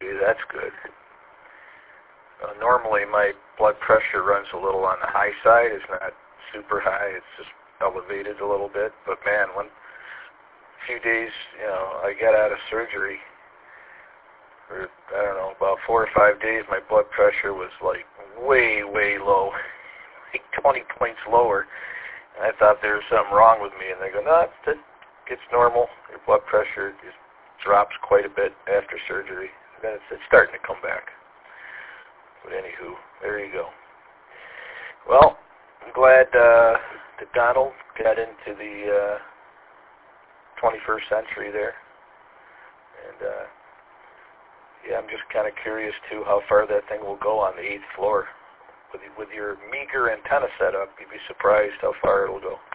That's good. Normally my blood pressure runs a little on the high side. It's not super high. It's just elevated a little bit. But man, a few days, I got out of surgery, for, I don't know, about 4 or 5 days, my blood pressure was like way, way low, like 20 points lower. And I thought there was something wrong with me. And they go, no, it's normal. Your blood pressure just drops quite a bit after surgery. And then it's starting to come back. But anywho, there you go. Well, I'm glad that Donald got into the 21st century there. And yeah, I'm just kind of curious too how far that thing will go on the 8th floor. With your meager antenna setup, you'd be surprised how far it'll go.